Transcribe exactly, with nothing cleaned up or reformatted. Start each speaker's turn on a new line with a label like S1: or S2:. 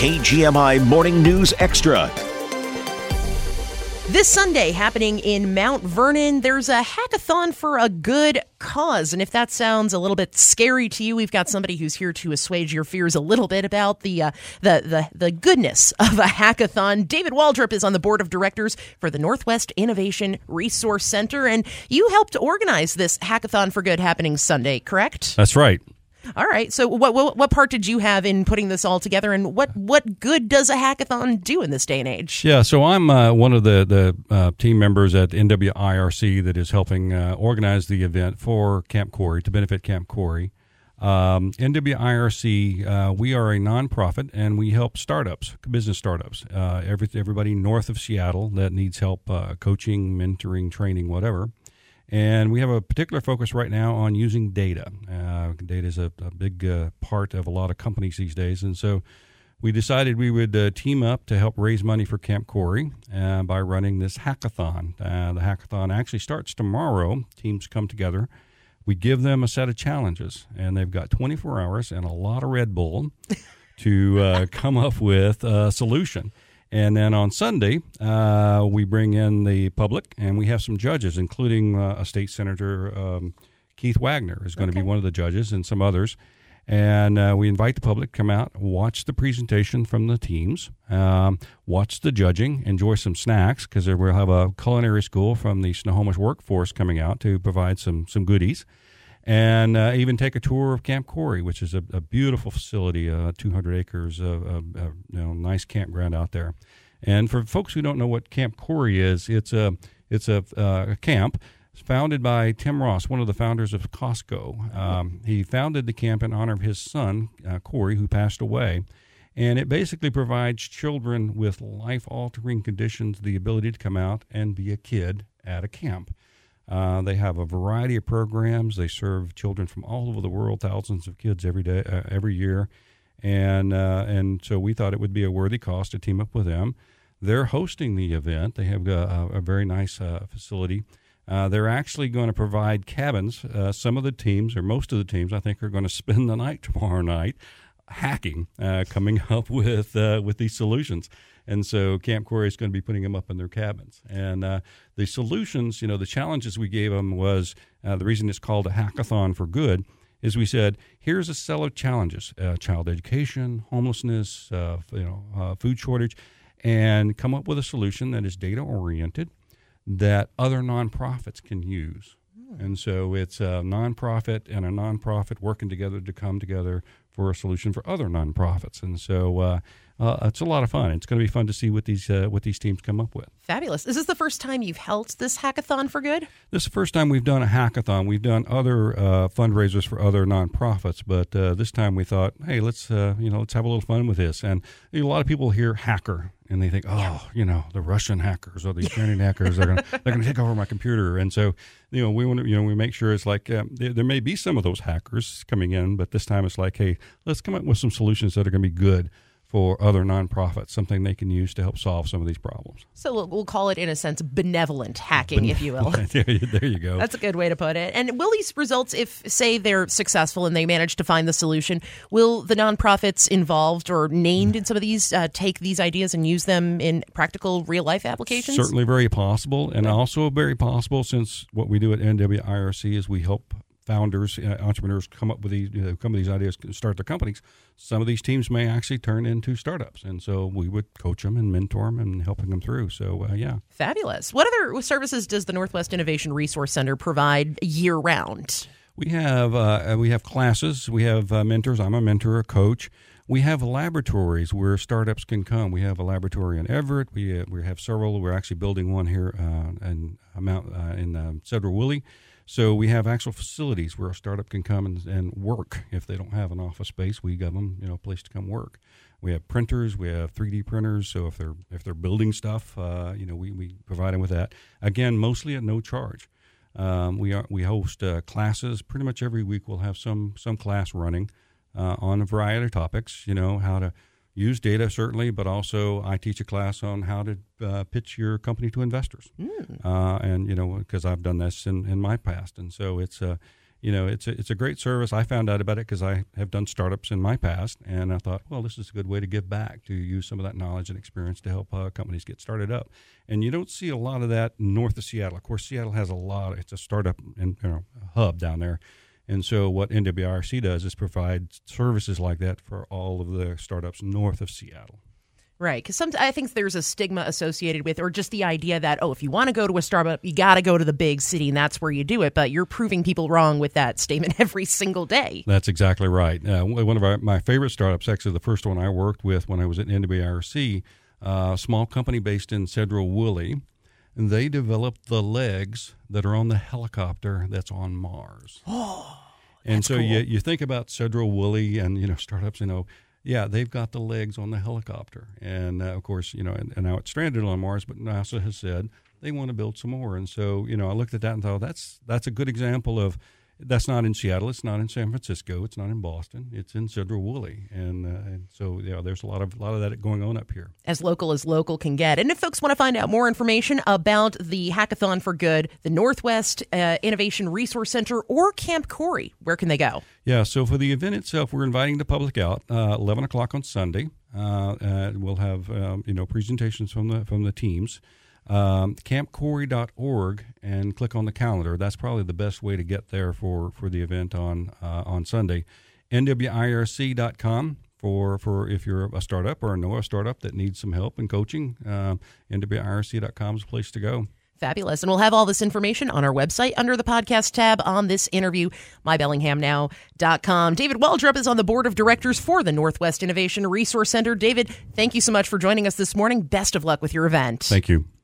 S1: K G M I Morning News Extra.
S2: This Sunday, happening in Mount Vernon, there's a hackathon for a good cause. And if that sounds a little bit scary to you, we've got somebody who's here to assuage your fears a little bit about the uh, the, the the goodness of a hackathon. David Waldrop is on the board of directors for the Northwest Innovation Resource Center, and you helped organize this hackathon for good happening Sunday, correct?
S3: That's right.
S2: All right. So what, what what part did you have in putting this all together, and what, what good does a hackathon do in this day and age?
S3: Yeah, so I'm uh, one of the, the uh, team members at N W I R C that is helping uh, organize the event for Camp Corey, to benefit Camp Corey. Um, N W I R C, uh, we are a nonprofit, and we help startups, business startups, uh, every, everybody north of Seattle that needs help uh, coaching, mentoring, training, whatever. And we have a particular focus right now on using data. Uh, data is a, a big uh, part of a lot of companies these days. And so we decided we would uh, team up to help raise money for Camp Corey uh, by running this hackathon. Uh, the hackathon actually starts tomorrow. Teams come together. We give them a set of challenges, and they've got twenty-four hours and a lot of Red Bull to uh, come up with a solution. And then on Sunday, uh, we bring in the public, and we have some judges, including uh, a state senator, um, Keith Wagner, is going okay. to be one of the judges, and some others. And uh, we invite the public to come out, watch the presentation from the teams, um, watch the judging, enjoy some snacks, because we'll have a culinary school from the Snohomish workforce coming out to provide some some goodies. And uh, even take a tour of Camp Corey, which is a, a beautiful facility, uh, two hundred acres of, of, of you know, nice campground out there. And for folks who don't know what Camp Corey is, it's a it's a, uh, a camp founded by Tim Ross, one of the founders of Costco. Um, he founded the camp in honor of his son, uh, Corey, who passed away. And it basically provides children with life-altering conditions the ability to come out and be a kid at a camp. Uh, they have a variety of programs. They serve children from all over the world, thousands of kids every day, uh, every year, and uh, and so we thought it would be a worthy cause to team up with them. They're hosting the event. They have a, a very nice uh, facility. Uh, they're actually going to provide cabins. Uh, some of the teams, or most of the teams, I think, are going to spend the night tomorrow night hacking, uh, coming up with uh, with these solutions. And so Camp Corey is going to be putting them up in their cabins. And uh, the solutions, you know, the challenges we gave them was, uh, the reason it's called a hackathon for good is we said, here's a set of challenges, uh, child education, homelessness, uh, you know, uh, food shortage, and come up with a solution that is data-oriented that other nonprofits can use. And so it's a nonprofit and a nonprofit working together to come together for a solution for other nonprofits. And so uh, uh, it's a lot of fun. It's going to be fun to see what these uh, what these teams come up with.
S2: Fabulous. Is this the first time you've held this hackathon for good?
S3: This is the first time we've done a hackathon. We've done other uh, fundraisers for other nonprofits, but uh, this time we thought, hey, let's uh, you know let's have a little fun with this. And you know, a lot of people hear hacker and they think, oh, yeah. you know, the Russian hackers or the Ukrainian hackers are going to they're going to take over my computer. And so, you know, we want to you know we make sure it's like um, there, there may be some of those hackers coming in, but this time it's like, hey, let's come up with some solutions that are going to be good for other nonprofits, something they can use to help solve some of these problems.
S2: So we'll, we'll call it, in a sense, benevolent hacking, Ben- if you will.
S3: there, you, there you go.
S2: That's a good way to put it. And will these results, if, say, they're successful and they manage to find the solution, will the nonprofits involved or named in some of these uh, take these ideas and use them in practical, real-life applications?
S3: Certainly very possible, and also very possible, since what we do at N W I R C is we help founders, uh, entrepreneurs come up with these, you know, come with these ideas, start their companies. Some of these teams may actually turn into startups, and so we would coach them and mentor them and helping them through. So, uh, yeah.
S2: Fabulous. What other services does the Northwest Innovation Resource Center provide year-round?
S3: We have uh, we have classes. We have uh, mentors. I'm a mentor, a coach. We have laboratories where startups can come. We have a laboratory in Everett. We uh, we have several. We're actually building one here uh, in Mount uh, in uh, Cedar-Woolley. So we have actual facilities where a startup can come and, and work. If they don't have an office space, we give them, you know, a place to come work. We have printers, we have three D printers. So if they're if they're building stuff, uh, you know, we, we provide them with that. Again, mostly at no charge. Um, we are we host uh, classes pretty much every week. We'll have some some class running uh, on a variety of topics. You know, how to use data, certainly, but also I teach a class on how to uh, pitch your company to investors. Mm. Uh, and, you know, because I've done this in, in my past. And so it's, uh, you know, it's a, it's a great service. I found out about it because I have done startups in my past, and I thought, well, this is a good way to give back, to use some of that knowledge and experience to help uh, companies get started up. And you don't see a lot of that north of Seattle. Of course, Seattle has a lot. It's a startup and, you know, hub down there. And so what N W I R C does is provide services like that for all of the startups north of Seattle.
S2: Right, because I think there's a stigma associated with, or just the idea that, oh, if you want to go to a startup, you got to go to the big city, and that's where you do it. But you're proving people wrong with that statement every single day.
S3: That's exactly right. Uh, one of our, my favorite startups, actually the first one I worked with when I was at N W I R C, a uh, small company based in Sedro-Woolley, and they developed the legs that are on the helicopter that's on Mars.
S2: Oh,
S3: and so
S2: cool.
S3: you you think about Sedro-Woolley and, you know, startups, you know, yeah, they've got the legs on the helicopter. And, uh, of course, you know, and, and now it's stranded on Mars, but NASA has said they want to build some more. And so, you know, I looked at that and thought, that's that's a good example of, that's not in Seattle, it's not in San Francisco, it's not in Boston, it's in Sedro-Woolley. And, uh, and so, yeah, there's a lot of a lot of that going on up here.
S2: As local as local can get. And if folks want to find out more information about the Hackathon for Good, the Northwest uh, Innovation Resource Center, or Camp Corey, where can they go?
S3: Yeah, so for the event itself, we're inviting the public out uh, eleven o'clock on Sunday. Uh, uh, we'll have um, you know presentations from the from the teams. Um, camp corey dot org and click on the calendar. That's probably the best way to get there for, for the event on uh, on Sunday. N W I R C dot com for for if you're a startup or know a startup that needs some help and coaching. Uh, N W I R C dot com is a place to go.
S2: Fabulous. And we'll have all this information on our website under the podcast tab on this interview, my bellingham now dot com. David Waldrop is on the board of directors for the Northwest Innovation Resource Center. David, thank you so much for joining us this morning. Best of luck with your event.
S3: Thank you.